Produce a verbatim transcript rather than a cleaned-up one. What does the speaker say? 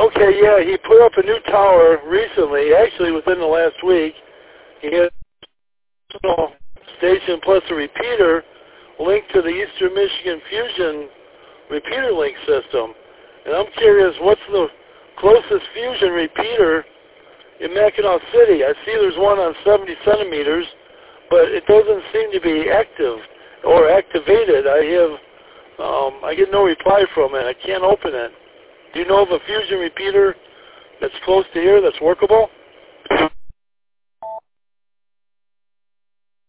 Okay, yeah, he put up a new tower recently, actually within the last week. He had a station plus a repeater linked to the Eastern Michigan Fusion repeater link system. And I'm curious, what's the closest fusion repeater in Mackinac City? I see there's one on seventy centimeters, but it doesn't seem to be active or activated. I have, um, I get no reply from it. I can't open it. Do you know of a fusion repeater that's close to here that's workable?